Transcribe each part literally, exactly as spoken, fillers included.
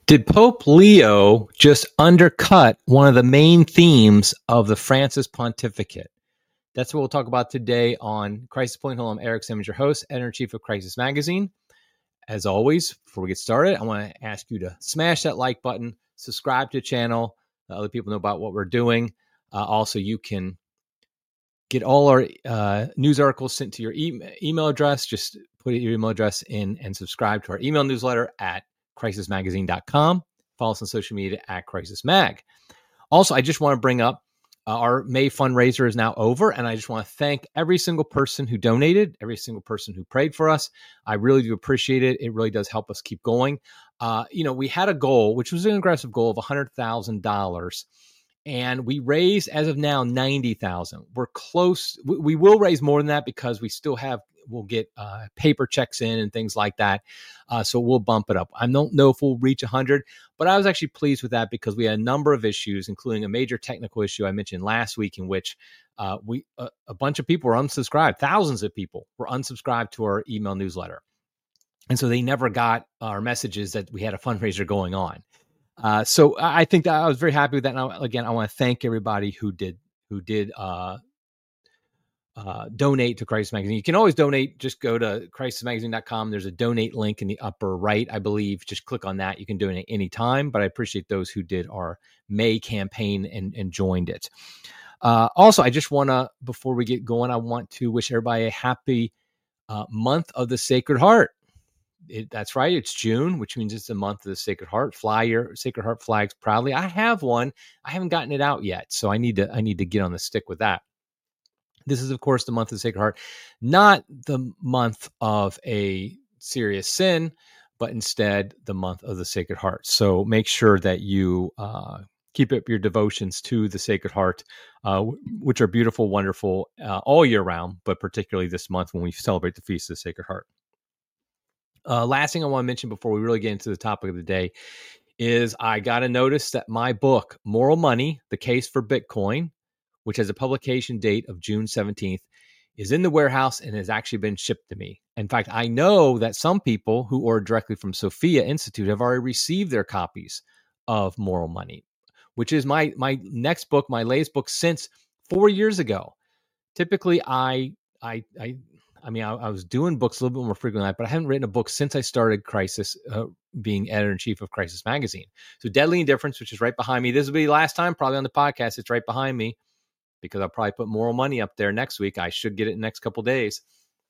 Did Pope Leo just undercut one of the main themes of the Francis Pontificate? That's what we'll talk about today on Crisis Point. Hello, I'm Eric Simmons, your host, editor-in-chief of Crisis Magazine. As always, before we get started, I want to ask you to smash that like button, subscribe to the channel, let other people know about what we're doing. Uh, also, you can get all our uh, news articles sent to your e- email address. Just put your email address in and subscribe to our email newsletter at crisis magazine dot com. Follow us on social media at Crisis Mag. Also, I just want to bring up uh, our May fundraiser is now over, and I just want to thank every single person who donated, every single person who prayed for us. I really do appreciate it. It really does help us keep going. Uh, you know, we had a goal, which was an aggressive goal of one hundred thousand dollars. And we raised, as of now, ninety thousand dollars. We're close. We, we will raise more than that because we still have, we'll get uh, paper checks in and things like that. Uh, so we'll bump it up. I don't know if we'll reach one hundred, but I was actually pleased with that because we had a number of issues, including a major technical issue I mentioned last week in which uh, we uh, a bunch of people were unsubscribed. Thousands of people were unsubscribed to our email newsletter. And so they never got our messages that we had a fundraiser going on. Uh, so I think that I was very happy with that. And I, again, I want to thank everybody who did who did uh, uh, donate to Crisis Magazine. You can always donate. Just go to crisis magazine dot com. There's a donate link in the upper right, I believe. Just click on that. You can donate any time. But I appreciate those who did our May campaign and, and joined it. Uh, also, I just want to, before we get going, I want to wish everybody a happy uh, month of the Sacred Heart. It, that's right. It's June, which means it's the month of the Sacred Heart. Fly your Sacred Heart flags proudly. I have one. I haven't gotten it out yet, so I need to. I need to get on the stick with that. This is, of course, the month of the Sacred Heart, not the month of a serious sin, but instead the month of the Sacred Heart. So make sure that you uh, keep up your devotions to the Sacred Heart, uh, which are beautiful, wonderful uh, all year round, but particularly this month when we celebrate the Feast of the Sacred Heart. Uh, last thing I want to mention before we really get into the topic of the day is I got a notice that my book, Moral Money, The Case for Bitcoin, which has a publication date of June seventeenth, is in the warehouse and has actually been shipped to me. In fact, I know that some people who ordered directly from Sophia Institute have already received their copies of Moral Money, which is my my next book, my latest book since four years ago. Typically, I I I I mean, I, I was doing books a little bit more frequently, but I haven't written a book since I started Crisis, uh, being editor-in-chief of Crisis Magazine. So Deadly Indifference, which is right behind me. This will be the last time probably on the podcast. It's right behind me because I'll probably put Moral Money up there next week. I should get it in the next couple of days.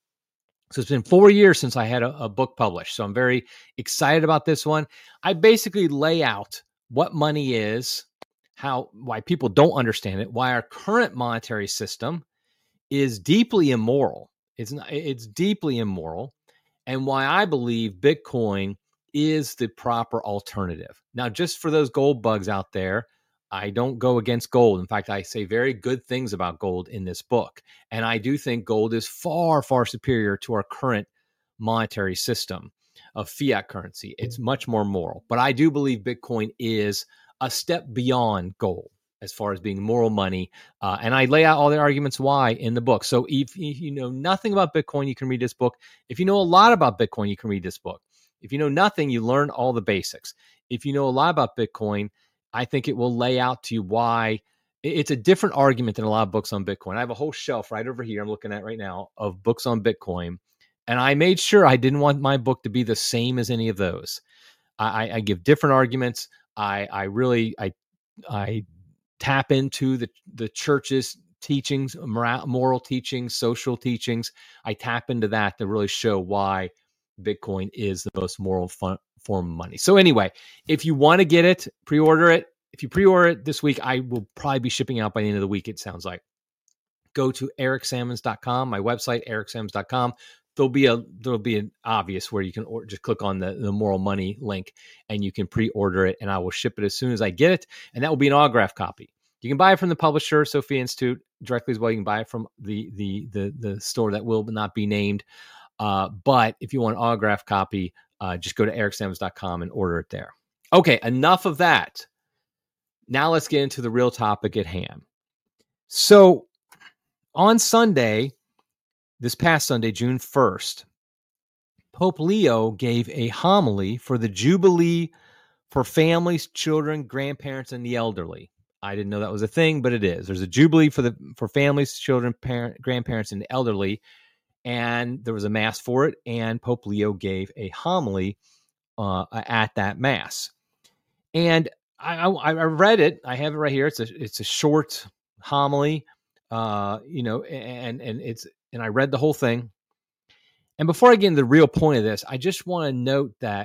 So it's been four years since I had a, a book published. So I'm very excited about this one. I basically lay out what money is, how why people don't understand it, why our current monetary system is deeply immoral. It's not, it's deeply immoral, and why I believe Bitcoin is the proper alternative. Now, just for those gold bugs out there, I don't go against gold. In fact, I say very good things about gold in this book. And I do think gold is far, far superior to our current monetary system of fiat currency. It's much more moral. But I do believe Bitcoin is a step beyond gold as far as being moral money. Uh, and I lay out all the arguments why in the book. So if, if you know nothing about Bitcoin, you can read this book. If you know a lot about Bitcoin, you can read this book. If you know nothing, you learn all the basics. If you know a lot about Bitcoin, I think it will lay out to you why it's a different argument than a lot of books on Bitcoin. I have a whole shelf right over here I'm looking at right now of books on Bitcoin. And I made sure I didn't want my book to be the same as any of those. I, I give different arguments. I, I really, I, I, tap into the, the church's teachings, moral, moral teachings, social teachings. I tap into that to really show why Bitcoin is the most moral fun, form of money. So anyway, if you want to get it, pre-order it. If you pre-order it this week, I will probably be shipping out by the end of the week, it sounds like. Go to eric sammons dot com, my website, eric sammons dot com. There'll be a there'll be an obvious where you can or, just click on the, the Moral Money link and you can pre-order it, and I will ship it as soon as I get it, and that will be an autograph copy. You can buy it from the publisher, Sophia Institute, directly as well. You can buy it from the the the, the store that will not be named. Uh, but if you want an autograph copy, uh, just go to eric sammons dot com and order it there. Okay, enough of that. Now let's get into the real topic at hand. So on Sunday, this past Sunday, June first, Pope Leo gave a homily for the Jubilee for families, children, grandparents, and the elderly. I didn't know that was a thing, but it is. There's a jubilee for the for families, children, parent, grandparents, and the elderly, and there was a mass for it. And Pope Leo gave a homily uh, at that mass, and I, I, I read it. I have it right here. It's a it's a short homily, uh, you know, and and it's and I read the whole thing. And before I get into the real point of this, I just want to note that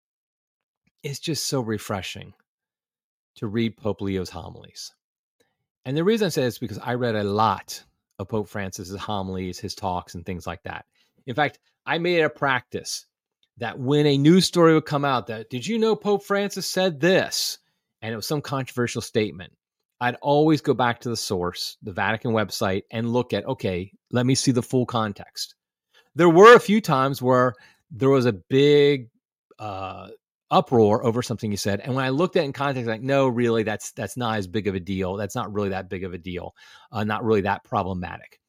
it's just so refreshing to read Pope Leo's homilies. And the reason I say this is because I read a lot of Pope Francis's homilies, his talks, and things like that. In fact, I made it a practice that when a news story would come out that, did you know Pope Francis said this? And it was some controversial statement. I'd always go back to the source, the Vatican website, and look at, okay, let me see the full context. There were a few times where there was a big uh, uproar over something he said. And when I looked at it in context, like, no, really, that's that's not as big of a deal. That's not really that big of a deal. Uh, not really that problematic.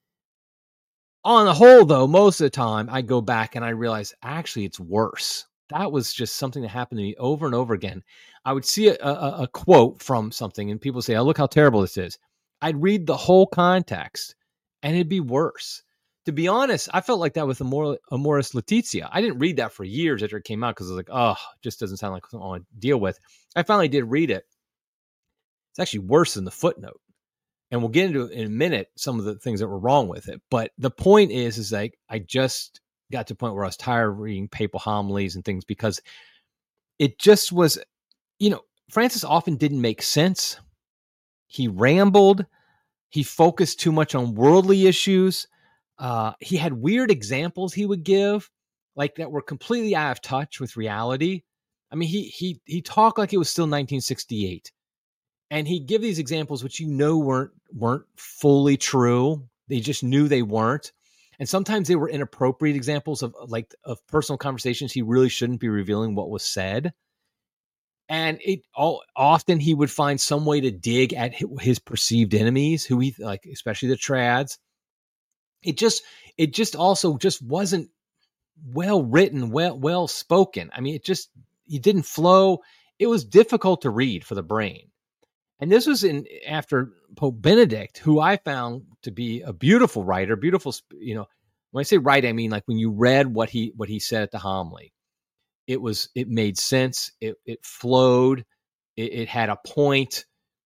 On the whole, though, most of the time I go back and I realize, actually, it's worse. That was just something that happened to me over and over again. I would see a, a, a quote from something and people say, oh, look how terrible this is. I'd read the whole context and it'd be worse. To be honest, I felt like that with Amor- Amoris Laetitia. I didn't read that for years after it came out because I was like, oh, it just doesn't sound like something I want to deal with. I finally did read it. It's actually worse than the footnote. And we'll get into in a minute some of the things that were wrong with it. But the point is, is like I just got to a point where I was tired of reading papal homilies and things because it just was, you know, Francis often didn't make sense. He rambled. He focused too much on worldly issues. Uh, he had weird examples he would give, like that were completely out of touch with reality. I mean, he he he talked like it was still nineteen sixty-eight, and he'd give these examples which you know weren't weren't fully true. They just knew they weren't, and sometimes they were inappropriate examples of like of personal conversations he really shouldn't be revealing what was said. And it all often he would find some way to dig at his perceived enemies, who he like, especially the trads. It just, it just also just wasn't well written, well, well spoken. I mean, it just, it didn't flow. It was difficult to read for the brain. And this was in after Pope Benedict, who I found to be a beautiful writer, beautiful, you know, when I say write, I mean, like when you read what he, what he said at the homily, it was, it made sense. It, it flowed. It, it had a point,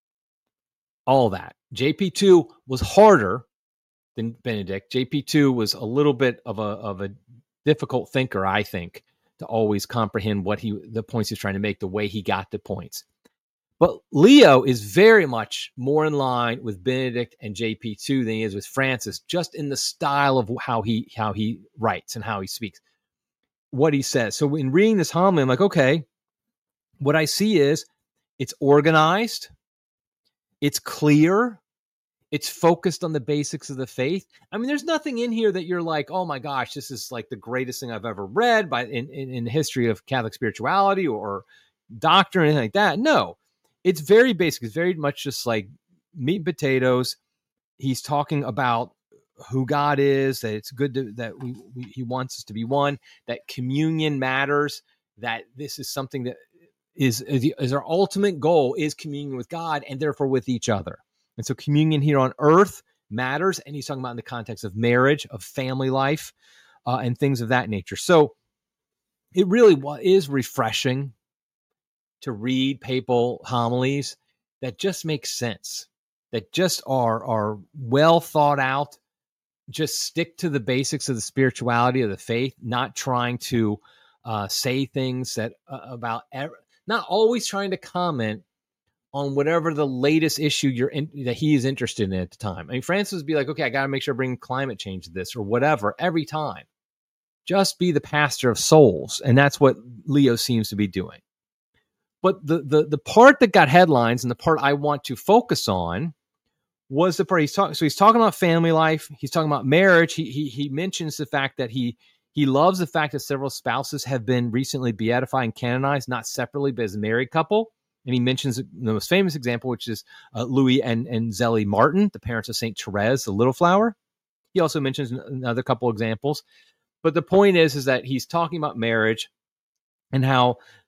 all that. J P two was harder than Benedict. J P two was a little bit of a of a difficult thinker, I think, to always comprehend what he the points he's trying to make, the way he got the points. But Leo is very much more in line with Benedict and J P two than he is with Francis, just in the style of how he how he writes and how he speaks, what he says. So in reading this homily, I'm like, okay, what I see is it's organized, it's clear, it's focused on the basics of the faith. I mean, there's nothing in here that you're like, oh my gosh, this is like the greatest thing I've ever read by in, in, in the history of Catholic spirituality or doctrine or anything like that. No, it's very basic. It's very much just like meat and potatoes. He's talking about who God is, that it's good to, that we, we, he wants us to be one, that communion matters, that this is something that is, is our ultimate goal is communion with God and therefore with each other. And so communion here on earth matters. And he's talking about in the context of marriage, of family life, uh, and things of that nature. So it really is refreshing to read papal homilies that just make sense, that just are, are well thought out, just stick to the basics of the spirituality of the faith, not trying to uh, say things that uh, about, ever, not always trying to comment on whatever the latest issue you're in, that he is interested in at the time. I mean, Francis would be like, okay, I got to make sure I bring climate change to this or whatever every time. Just be the pastor of souls. And that's what Leo seems to be doing. But the the the part that got headlines and the part I want to focus on was the part he's talking. So he's talking about family life. He's talking about marriage. He he he mentions the fact that he he loves the fact that several spouses have been recently beatified and canonized, not separately, but as a married couple. And he mentions the most famous example, which is uh, Louis and, and Zélie Martin, the parents of Saint Therese, the Little Flower. He also mentions another couple examples. But the point is, is that he's talking about marriage and how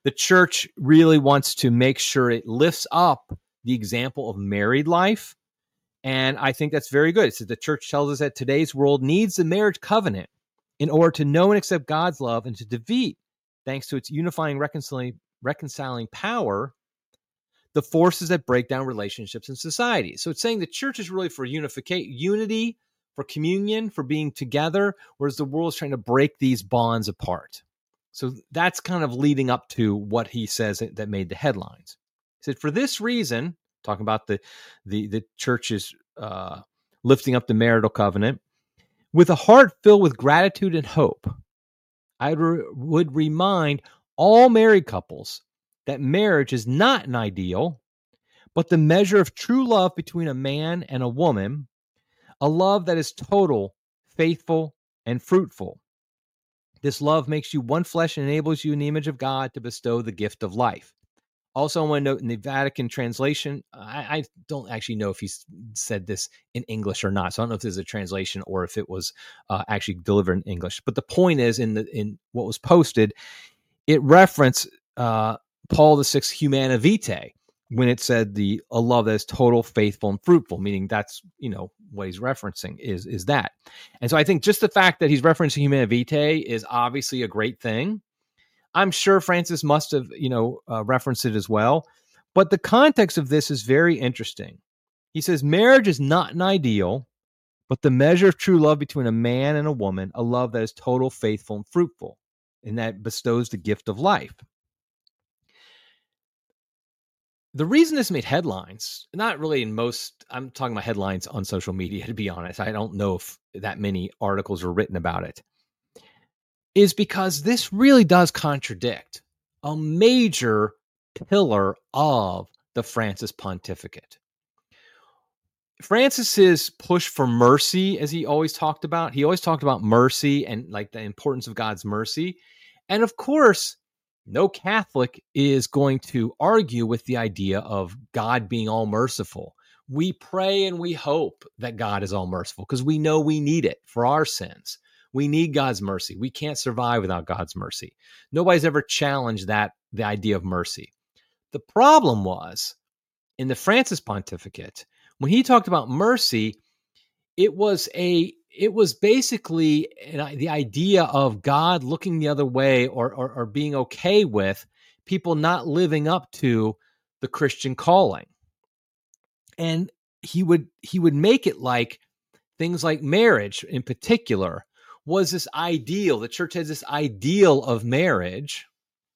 The church really wants to make sure it lifts up the example of married life. And I think that's very good. It says the church tells us that today's world needs the marriage covenant in order to know and accept God's love and to defeat, thanks to its unifying, reconciling, reconciling power, the forces that break down relationships in society. So it's saying the church is really for unification, unity, for communion, for being together, whereas the world is trying to break these bonds apart. So that's kind of leading up to what he says that made the headlines. He said, for this reason, talking about the the, the church's uh, lifting up the marital covenant, with a heart filled with gratitude and hope, I re- would remind all married couples that marriage is not an ideal, but the measure of true love between a man and a woman, a love that is total, faithful, and fruitful. This love makes you one flesh and enables you in the image of God to bestow the gift of life. Also, I want to note in the Vatican translation, I, I don't actually know if he said this in English or not. So I don't know if this is a translation or if it was uh, actually delivered in English. But the point is, in the in what was posted, it referenced uh, Paul the Sixth's Humanae Vitae when it said the a love that is total, faithful, and fruitful. Meaning that's you know what he's referencing is is that. And so I think just the fact that he's referencing Humanae Vitae is obviously a great thing. I'm sure Francis must have, you know, uh, referenced it as well. But the context of this is very interesting. He says, marriage is not an ideal, but the measure of true love between a man and a woman, a love that is total, faithful, and fruitful, and that bestows the gift of life. The reason this made headlines, not really in most, I'm talking about headlines on social media, to be honest. I don't know if that many articles were written about it. Is because this really does contradict a major pillar of the Francis pontificate. Francis's push for mercy, as he always talked about, he always talked about mercy and like the importance of God's mercy. And of course, no Catholic is going to argue with the idea of God being all merciful. We pray and we hope that God is all merciful because we know we need it for our sins. We need God's mercy. We can't survive without God's mercy. Nobody's ever challenged that, the idea of mercy. The problem was, in the Francis pontificate, when he talked about mercy, it was a, it was basically an, the idea of God looking the other way or, or, or being okay with people not living up to the Christian calling. And he would, he would make it like things like marriage in particular was this ideal. The church has this ideal of marriage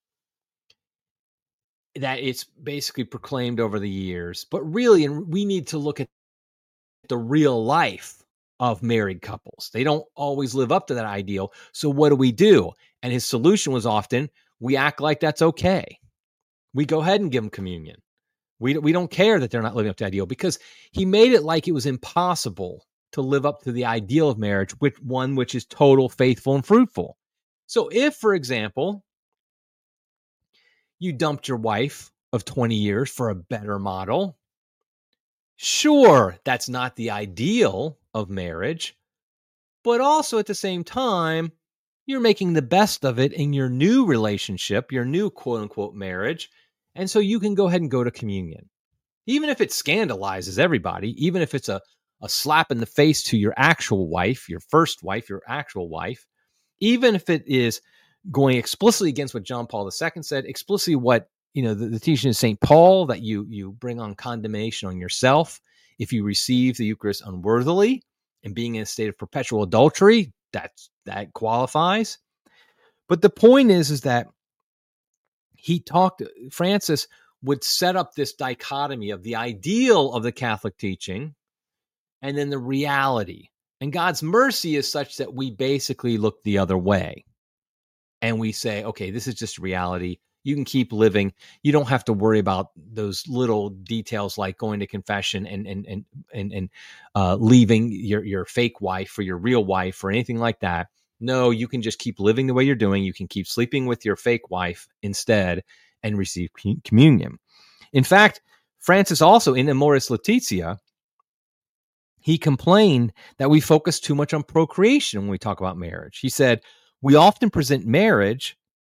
that it's basically proclaimed over the years. But really, and we need to look at the real life of married couples. They don't always live up to that ideal. So what do we do? And his solution was often, we act like that's okay. We go ahead and give them communion. We, we don't care that they're not living up to the ideal because he made it like it was impossible to live up to the ideal of marriage, which one which is total, faithful, and fruitful. So if, for example, you dumped your wife of twenty years for a better model, sure, that's not the ideal of marriage, but also at the same time, you're making the best of it in your new relationship, your new quote-unquote marriage, and so you can go ahead and go to communion. Even if it scandalizes everybody, even if it's a a slap in the face to your actual wife, your first wife, your actual wife, even if it is going explicitly against what John Paul the Second said, explicitly what, you know, the, the teaching of Saint Paul, that you, you bring on condemnation on yourself if you receive the Eucharist unworthily and being in a state of perpetual adultery, that's, that qualifies. But the point is, is that he talked, Francis would set up this dichotomy of the ideal of the Catholic teaching and then the reality. And God's mercy is such that we basically look the other way. And we say, okay, this is just reality. You can keep living. You don't have to worry about those little details like going to confession and and and and, and uh, leaving your, your fake wife for your real wife or anything like that. No, you can just keep living the way you're doing. You can keep sleeping with your fake wife instead and receive communion. In fact, Francis also in Amoris Laetitia, he complained that we focus too much on procreation when we talk about marriage. He said, we often present marriage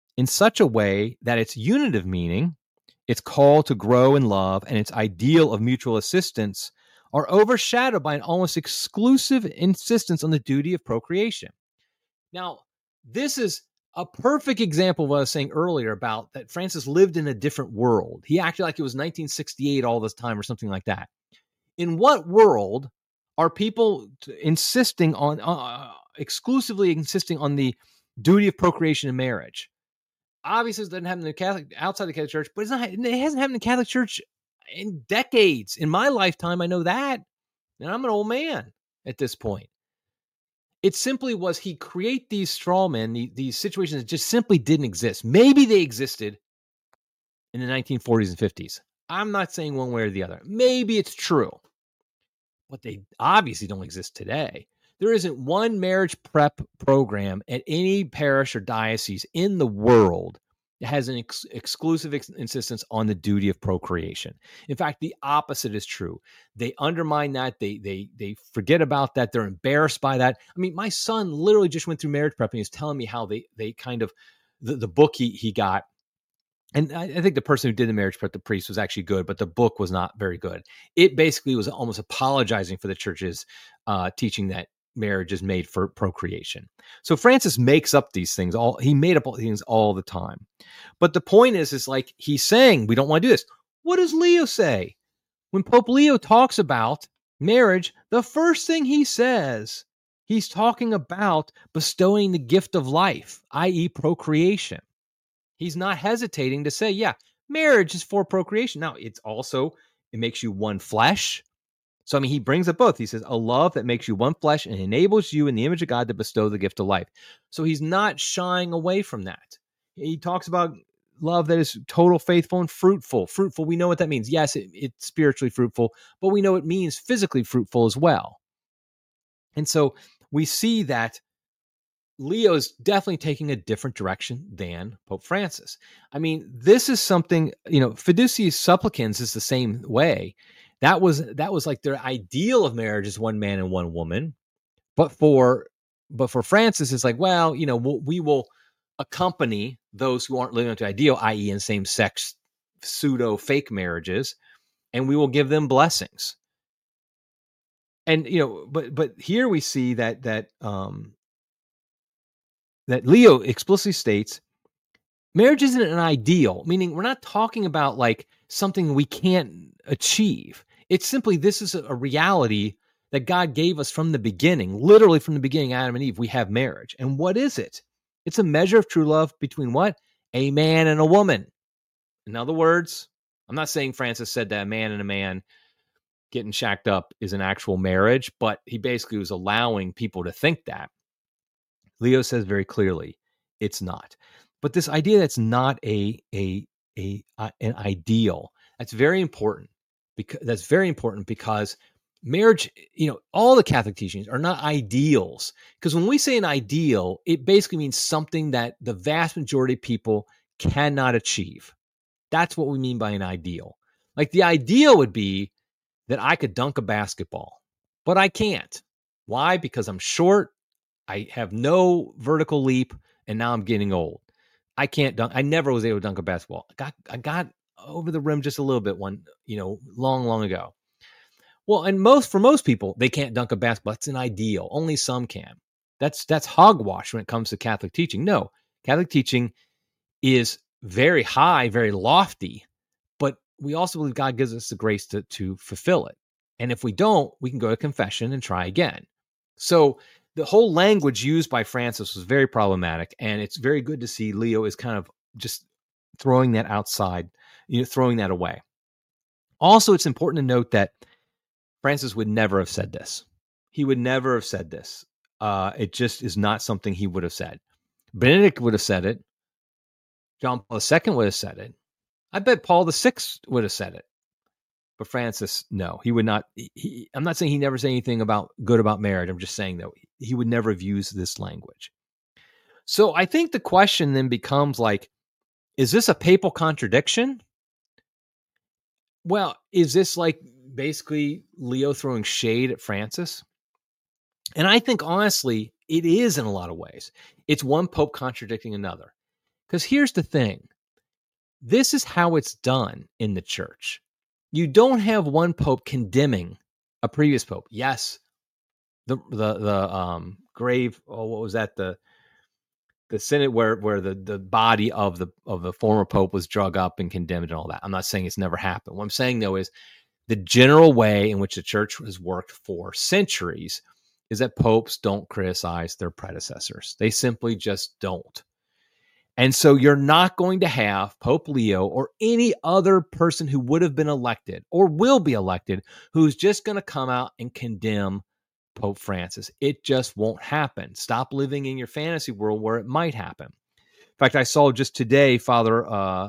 in such a way that its unitive meaning, its call to grow in love, and its ideal of mutual assistance are overshadowed by an almost exclusive insistence on the duty of procreation. Now, this is a perfect example of what I was saying earlier about that Francis lived in a different world. He acted like it was nineteen sixty-eight all this time or something like that. In what world are people insisting on, uh, exclusively insisting on the duty of procreation in marriage? Obviously, it doesn't happen in the Catholic, outside the Catholic Church, but it's not, it hasn't happened in the Catholic Church in decades. In my lifetime, I know that. And I'm an old man at this point. It simply was he create these straw men, these, these situations that just simply didn't exist. Maybe they existed in the nineteen forties and fifties. I'm not saying one way or the other. Maybe it's true. But they obviously don't exist today. There isn't one marriage prep program at any parish or diocese in the world that has an ex- exclusive ex- insistence on the duty of procreation. In fact, the opposite is true. They undermine that. They they they forget about that. They're embarrassed by that. I mean, my son literally just went through marriage prep and he's telling me how they they kind of the, the book he he got. And I, I think the person who did the marriage prep, the priest, was actually good, but the book was not very good. It basically was almost apologizing for the church's uh, teaching that marriage is made for procreation. So Francis makes up these things. All he made up all these things all the time. But the point is, is like he's saying, we don't want to do this. What does Leo say? When Pope Leo talks about marriage, the first thing he says, he's talking about bestowing the gift of life, that is procreation. He's not hesitating to say, yeah, marriage is for procreation. Now, it's also, it makes you one flesh. So, I mean, he brings up both. He says, a love that makes you one flesh and enables you in the image of God to bestow the gift of life. So he's not shying away from that. He talks about love that is total, faithful, and fruitful. Fruitful, we know what that means. Yes, it, it's spiritually fruitful, but we know it means physically fruitful as well. And so we see that Leo's definitely taking a different direction than Pope Francis. I mean, this is something, you know, Fiduciis Supplicans is the same way. That was that was like their ideal of marriage is one man and one woman. But for but for Francis, it's like, well, you know, we'll, we will accompany those who aren't living up to ideal, that is in same-sex pseudo fake marriages, and we will give them blessings. And, you know, but but here we see that that um that Leo explicitly states marriage isn't an ideal, meaning we're not talking about like something we can't achieve. It's simply, this is a reality that God gave us from the beginning. Literally from the beginning, Adam and Eve, we have marriage. And what is it? It's a measure of true love between what? A man and a woman. In other words, I'm not saying Francis said that a man and a man getting shacked up is an actual marriage, but he basically was allowing people to think that. Leo says very clearly, it's not. But this idea that's not a a a, a an ideal, that's very important. Because that's very important because marriage, you know, all the Catholic teachings are not ideals. Because when we say an ideal, it basically means something that the vast majority of people cannot achieve. That's what we mean by an ideal. Like the ideal would be that I could dunk a basketball, but I can't. Why? Because I'm short. I have no vertical leap, and now I'm getting old. I can't dunk. I never was able to dunk a basketball. I got, I got over the rim just a little bit one, you know, long, long ago. Well, and most, for most people, they can't dunk a basketball. It's an ideal. Only some can. That's, that's hogwash when it comes to Catholic teaching. No, Catholic teaching is very high, very lofty, but we also believe God gives us the grace to, to fulfill it. And if we don't, we can go to confession and try again. So the whole language used by Francis was very problematic, and it's very good to see Leo is kind of just throwing that outside, you know, throwing that away. Also, it's important to note that Francis would never have said this. He would never have said this. Uh, it just is not something he would have said. Benedict would have said it. John Paul the Second would have said it. I bet Paul the Sixth would have said it. But Francis, no, he would not. He, I'm not saying he never said anything about good about marriage. I'm just saying that he would never have used this language. So I think the question then becomes like, is this a papal contradiction? Well, is this like basically Leo throwing shade at Francis? And I think honestly, it is in a lot of ways. It's one pope contradicting another. Because here's the thing. This is how it's done in the church. You don't have one pope condemning a previous pope. Yes, the the the um grave. Oh, what was that? The the synod where where the, the body of the of the former pope was drug up and condemned and all that. I'm not saying it's never happened. What I'm saying though is the general way in which the church has worked for centuries is that popes don't criticize their predecessors. They simply just don't. And so you're not going to have Pope Leo or any other person who would have been elected or will be elected who's just going to come out and condemn Pope Francis. It just won't happen. Stop living in your fantasy world where it might happen. In fact, I saw just today, Father uh,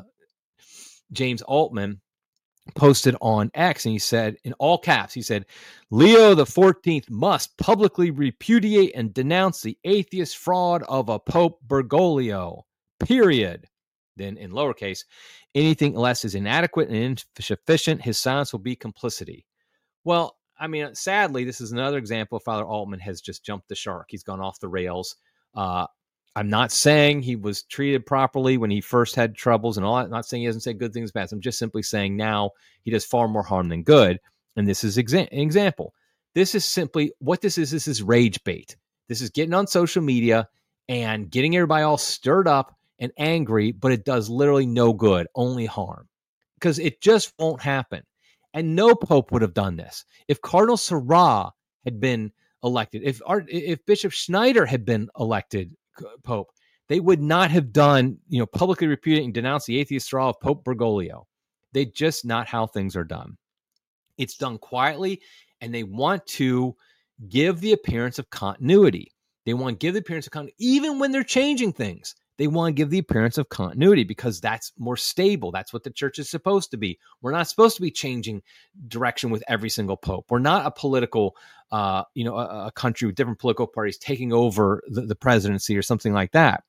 James Altman posted on X, and he said, in all caps, he said, Leo the fourteenth must publicly repudiate and denounce the atheist fraud of a Pope Bergoglio. Period. Then in lowercase, anything less is inadequate and insufficient. His silence will be complicity. Well, I mean, sadly, this is another example of Father Altman has just jumped the shark. He's gone off the rails. Uh, I'm not saying he was treated properly when he first had troubles and all that. I'm not saying he hasn't said good things bad. I'm just simply saying now he does far more harm than good. And this is exa- an example. This is simply what this is. This is rage bait. This is getting on social media and getting everybody all stirred up and angry, but it does literally no good, only harm, because it just won't happen. And no pope would have done this. If Cardinal Sarah had been elected, if our, if Bishop Schneider had been elected pope, they would not have done, you know, publicly repudiate and denounce the atheist straw of Pope Bergoglio. They just not how things are done. It's done quietly, and they want to give the appearance of continuity. They want to give the appearance of continuity, even when they're changing things. They want to give the appearance of continuity because that's more stable. That's what the church is supposed to be. We're not supposed to be changing direction with every single pope. We're not a political, uh, you know, a, a country with different political parties taking over the, the presidency or something like that.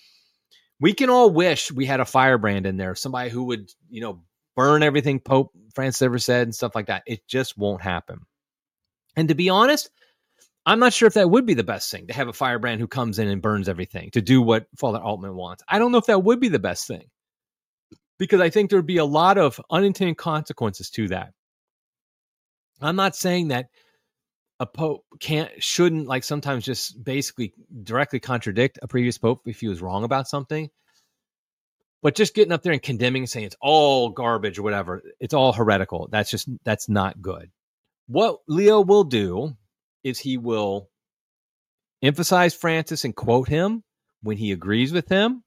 We can all wish we had a firebrand in there, somebody who would, you know, burn everything Pope Francis ever said and stuff like that. It just won't happen. And to be honest, I'm not sure if that would be the best thing, to have a firebrand who comes in and burns everything, to do what Father Altman wants. I don't know if that would be the best thing, because I think there would be a lot of unintended consequences to that. I'm not saying that a pope can't, shouldn't, like sometimes just basically directly contradict a previous pope if he was wrong about something. But just getting up there and condemning and saying it's all garbage or whatever, it's all heretical. That's just, that's not good. What Leo will do is he will emphasize Francis and quote him when he agrees with him,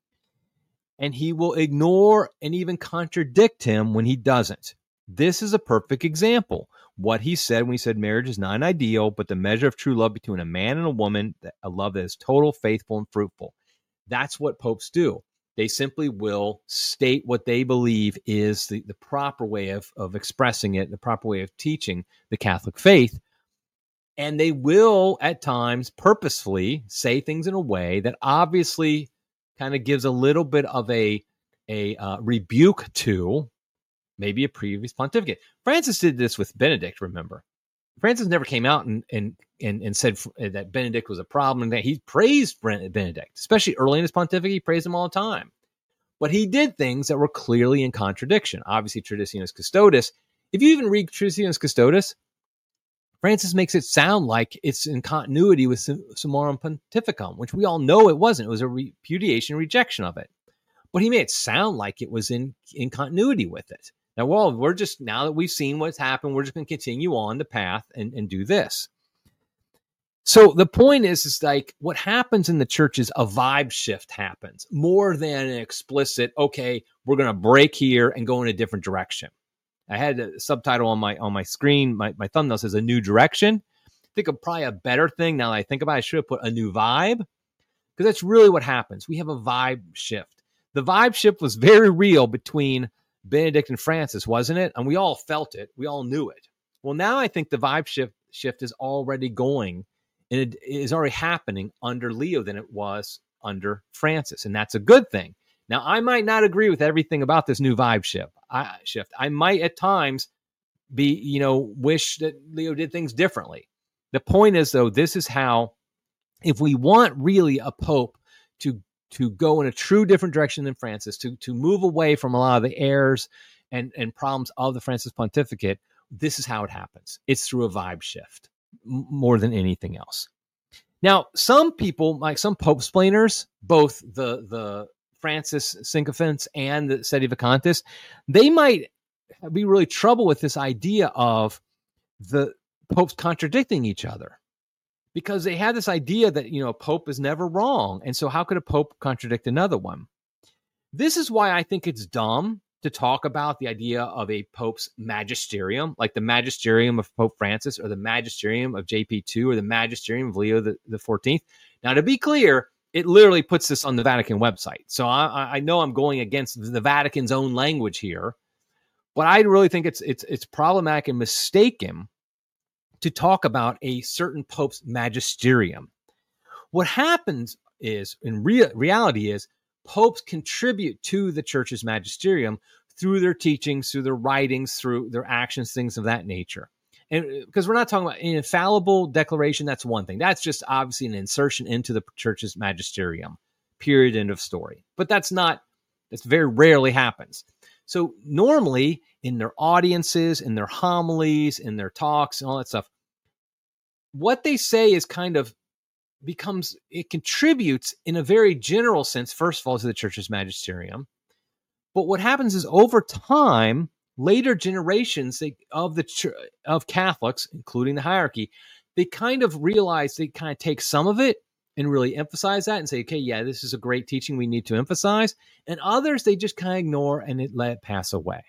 and he will ignore and even contradict him when he doesn't. This is a perfect example. What he said when he said marriage is not an ideal, but the measure of true love between a man and a woman, a love that is total, faithful, and fruitful. That's what popes do. They simply will state what they believe is the, the proper way of, of expressing it, the proper way of teaching the Catholic faith. And they will, at times, purposefully say things in a way that obviously kind of gives a little bit of a, a uh, rebuke to maybe a previous pontificate. Francis did this with Benedict, remember. Francis never came out and and and, and said that Benedict was a problem, and that he praised Benedict, especially early in his pontificate. He praised him all the time. But he did things that were clearly in contradiction. Obviously, Traditionis Custodes. If you even read Traditionis Custodes, Francis makes it sound like it's in continuity with Summorum Pontificum, which we all know it wasn't. It was a repudiation, rejection of it. But he made it sound like it was in, in continuity with it. Now, well, we're just, now that we've seen what's happened, we're just going to continue on the path and, and do this. So the point is, is like what happens in the church is a vibe shift happens more than an explicit, okay, we're going to break here and go in a different direction. I had a subtitle on my on my screen. My, my thumbnail says a new direction. I think of probably a better thing now that I think about it, I should have put a new vibe, because that's really what happens. We have a vibe shift. The vibe shift was very real between Benedict and Francis, wasn't it? And we all felt it. We all knew it. Well, now I think the vibe shift shift is already going, and it is already happening under Leo than it was under Francis. And that's a good thing. Now, I might not agree with everything about this new vibe shift. I, shift. I might at times be, you know, wish that Leo did things differently. The point is, though, this is how, if we want really a pope to to go in a true different direction than Francis, to to move away from a lot of the errors and, and problems of the Francis pontificate, this is how it happens. It's through a vibe shift m- more than anything else. Now, some people, like some Pope splainers, both the the Francis sycophants and the Sedevacantists, they might be really trouble with this idea of the popes contradicting each other, because they have this idea that, you know, a pope is never wrong. And so how could a pope contradict another one? This is why I think it's dumb to talk about the idea of a pope's magisterium, like the magisterium of Pope Francis or the magisterium of J P two or the magisterium of Leo the, the fourteenth. Now, to be clear, it literally puts this on the Vatican website. So I, I know I'm going against the Vatican's own language here, but I really think it's it's it's problematic and mistaken to talk about a certain pope's magisterium. What happens is, in rea- reality is, popes contribute to the church's magisterium through their teachings, through their writings, through their actions, things of that nature. And because we're not talking about an infallible declaration, that's one thing. That's just obviously an insertion into the church's magisterium, period, end of story. But that's not, that's very rarely happens. So normally in their audiences, in their homilies, in their talks, and all that stuff, what they say is kind of becomes, it contributes in a very general sense, first of all, to the church's magisterium. But what happens is over time, later generations they, of the of Catholics, including the hierarchy, they kind of realize they kind of take some of it and really emphasize that and say, okay, yeah, this is a great teaching we need to emphasize. And others, they just kind of ignore and it let it pass away.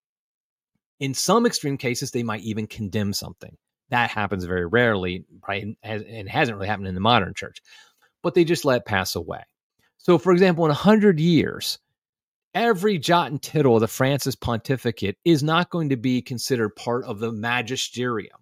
In some extreme cases, they might even condemn something. That happens very rarely, right? And hasn't really happened in the modern church, but they just let it pass away. So, for example, in a hundred years, every jot and tittle of the Francis pontificate is not going to be considered part of the magisterium.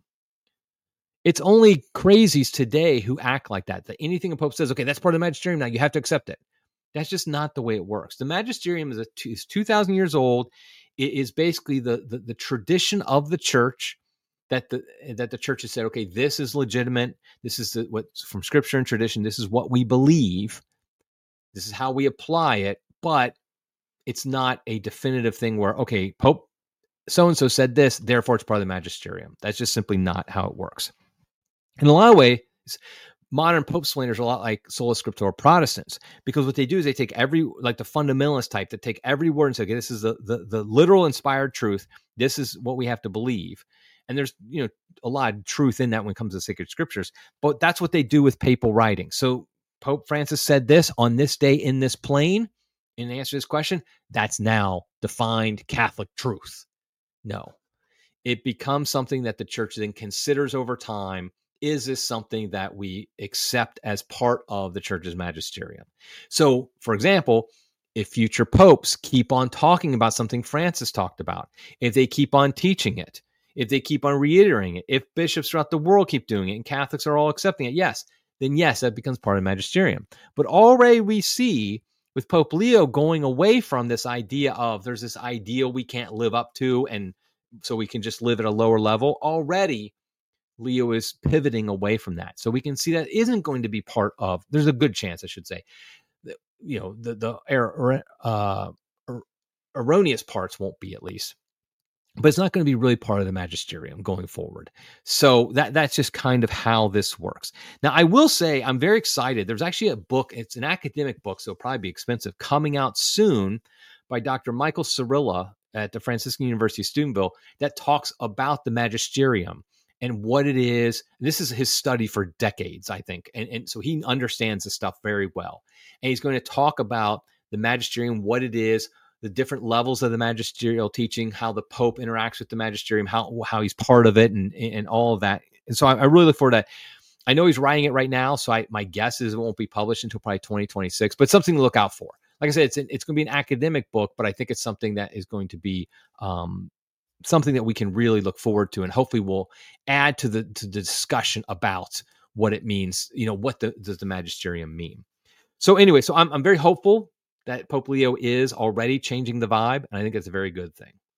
It's only crazies today who act like that, that anything a pope says, okay, that's part of the magisterium, now you have to accept it. That's just not the way it works. The magisterium is, a, is two thousand years old. It is basically the, the, the tradition of the church that the that the church has said, okay, this is legitimate. This is the, what's from scripture and tradition. This is what we believe. This is how we apply it. But it's not a definitive thing where, okay, Pope so-and-so said this, therefore it's part of the magisterium. That's just simply not how it works. In a lot of ways, modern Pope splainers are a lot like sola scriptura Protestants, because what they do is they take every, like the fundamentalist type, that take every word and say, okay, this is the, the, the literal inspired truth. This is what we have to believe. And there's, you know, a lot of truth in that when it comes to sacred scriptures, but that's what they do with papal writing. So Pope Francis said this on this day in this plane. In answer to this question, that's now defined Catholic truth. No, it becomes something that the church then considers over time. Is this something that we accept as part of the church's magisterium? So, for example, if future popes keep on talking about something Francis talked about, if they keep on teaching it, if they keep on reiterating it, if bishops throughout the world keep doing it and Catholics are all accepting it, yes, then yes, that becomes part of the magisterium. But already we see with Pope Leo going away from this idea of there's this ideal we can't live up to, and so we can just live at a lower level. Already, Leo is pivoting away from that. So we can see that isn't going to be part of, there's a good chance, I should say, that, you know, the, the er, uh, er, erroneous parts won't be, at least. But it's not going to be really part of the magisterium going forward. So that that's just kind of how this works. Now, I will say I'm very excited. There's actually a book. It's an academic book, so it'll probably be expensive, coming out soon by Doctor Michael Cirilla at the Franciscan University of Steubenville that talks about the magisterium and what it is. This is his study for decades, I think. And, and so he understands this stuff very well. And he's going to talk about the magisterium, what it is, the different levels of the magisterial teaching, how the Pope interacts with the magisterium, how how he's part of it, and and all of that. And so I, I really look forward to that. I know he's writing it right now, so I, my guess is it won't be published until probably twenty twenty-six, but something to look out for. Like I said, it's it's going to be an academic book, but I think it's something that is going to be um, something that we can really look forward to, and hopefully will add to the to the discussion about what it means. You know, what the, does the magisterium mean? So anyway, so I'm I'm very hopeful that Pope Leo is already changing the vibe, and I think it's a very good thing.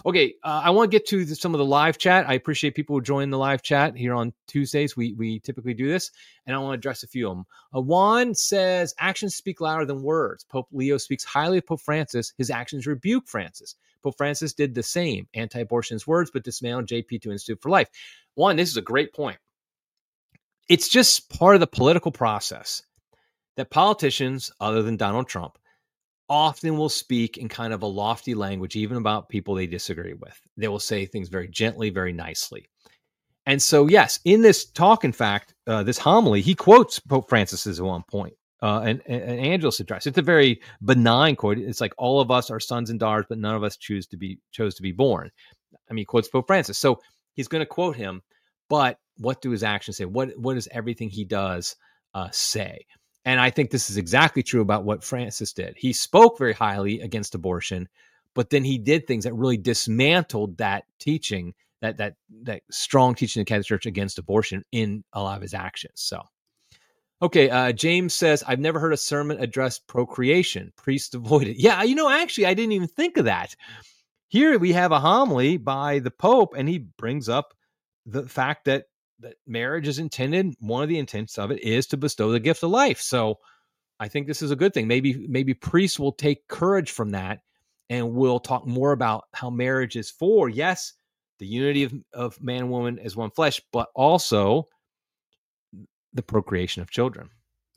Okay, uh, I want to get to the, some of the live chat. I appreciate people who join the live chat here on Tuesdays. We we typically do this, and I want to address a few of them. Uh, Juan says, actions speak louder than words. Pope Leo speaks highly of Pope Francis. His actions rebuke Francis. Pope Francis did the same, anti-abortionist words, but dismantled J P two Institute for Life. One, this is a great point. It's just part of the political process that politicians, other than Donald Trump, often will speak in kind of a lofty language, even about people they disagree with. They will say things very gently, very nicely. And so, yes, in this talk, in fact, uh, this homily, he quotes Pope Francis at one point, uh, an, an Angelus address. It's a very benign quote. It's like, all of us are sons and daughters, but none of us choose to be chose to be born. I mean, he quotes Pope Francis. So he's going to quote him, but what do his actions say? What What does everything he does uh, say? And I think this is exactly true about what Francis did. He spoke very highly against abortion, but then he did things that really dismantled that teaching, that that that strong teaching of the Catholic Church against abortion in a lot of his actions. So, okay, uh, James says, I've never heard a sermon address procreation. Priests avoid it. Yeah, you know, actually, I didn't even think of that. Here we have a homily by the Pope, and he brings up the fact that that marriage is intended, one of the intents of it is to bestow the gift of life. So I think this is a good thing. Maybe, maybe priests will take courage from that, and we'll talk more about how marriage is for, yes, the unity of, of man and woman as one flesh, but also the procreation of children.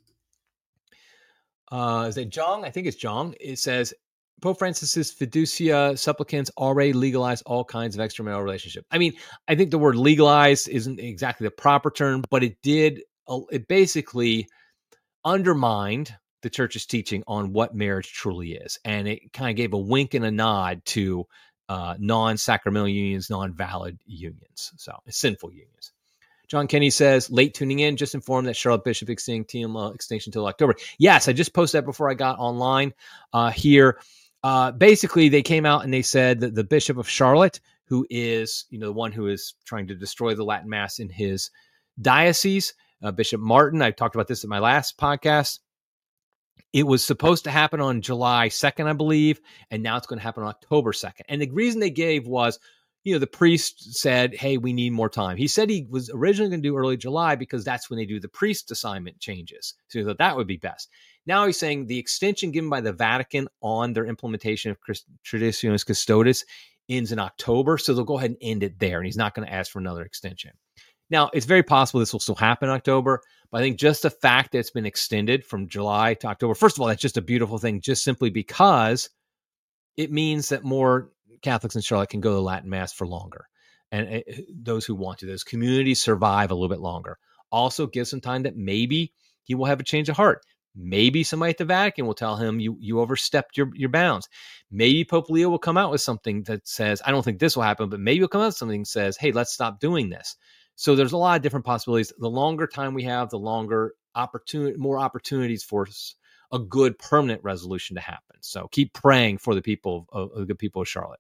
Uh, is it Jong? I think it's Jong. It says, Pope Francis's fiducia supplicans already legalized all kinds of extramarital relationship. I mean, I think the word legalized isn't exactly the proper term, but it did, it basically undermined the church's teaching on what marriage truly is. And it kind of gave a wink and a nod to uh, non-sacramental unions, non-valid unions. So sinful unions. John Kenny says, late tuning in, just informed that Charlotte Bishop extending T M L extension until October. Yes, I just posted that before I got online uh, here. Uh, basically, they came out and they said that the Bishop of Charlotte, who is, you know, the one who is trying to destroy the Latin Mass in his diocese, uh, Bishop Martin, I talked about this in my last podcast. It was supposed to happen on July second, I believe, and now it's going to happen on October second. And the reason they gave was, you know, the priest said, hey, we need more time. He said he was originally going to do early July because that's when they do the priest assignment changes. So he thought that would be best. Now he's saying the extension given by the Vatican on their implementation of Traditionis Custodes ends in October. So they'll go ahead and end it there. And he's not going to ask for another extension. Now, it's very possible this will still happen in October. But I think just the fact that it's been extended from July to October, first of all, that's just a beautiful thing, just simply because it means that more Catholics in Charlotte can go to Latin Mass for longer. And it, those who want to, those communities survive a little bit longer. Also gives some time that maybe he will have a change of heart. Maybe somebody at the Vatican will tell him you you overstepped your, your bounds. Maybe Pope Leo will come out with something that says, I don't think this will happen, but maybe he'll come out with something that says, hey, let's stop doing this. So there's a lot of different possibilities. The longer time we have, the longer opportunity, more opportunities for a good permanent resolution to happen. So keep praying for the people of, of the good people of Charlotte.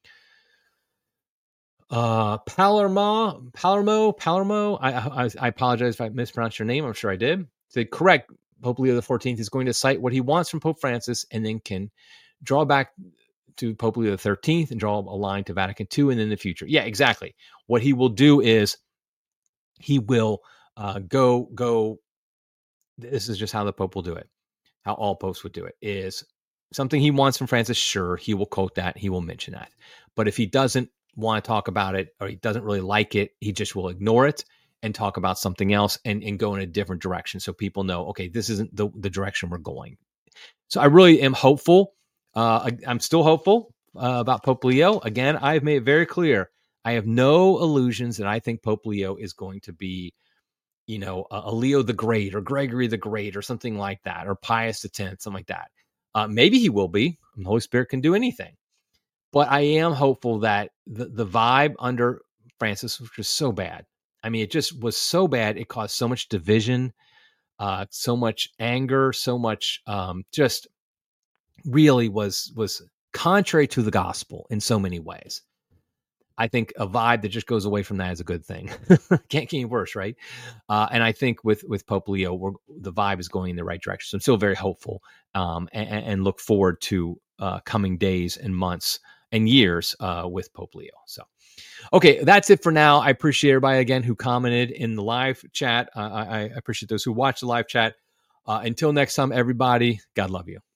Uh, Palermo, Palermo, Palermo. I, I I apologize if I mispronounced your name. I'm sure I did. So correct. Pope Leo the fourteenth is going to cite what he wants from Pope Francis and then can draw back to Pope Leo the thirteenth and draw a line to Vatican two and in the future. Yeah, exactly. What he will do is he will uh, go, go. This is just how the Pope will do it. How all popes would do it is something he wants from Francis. Sure, he will quote that. He will mention that. But if he doesn't want to talk about it or he doesn't really like it, he just will ignore it and talk about something else and, and go in a different direction. So people know, okay, this isn't the, the direction we're going. So I really am hopeful. Uh, I, I'm still hopeful uh, about Pope Leo. Again, I've made it very clear. I have no illusions that I think Pope Leo is going to be, you know, a, a Leo the Great or Gregory the Great or something like that, or Pius the tenth, something like that. Uh, maybe he will be. The Holy Spirit can do anything. But I am hopeful that the, the vibe under Francis was just so bad. I mean, it just was so bad. It caused so much division, uh, so much anger, so much um, just really was was contrary to the gospel in so many ways. I think a vibe that just goes away from that is a good thing. Can't get any worse, right? Uh, and I think with with Pope Leo, we're, the vibe is going in the right direction. So I'm still very hopeful um, and, and look forward to uh, coming days and months and years uh, with Pope Leo. So, okay, that's it for now. I appreciate everybody again who commented in the live chat. Uh, I, I appreciate those who watched the live chat. Uh, until next time, everybody, God love you.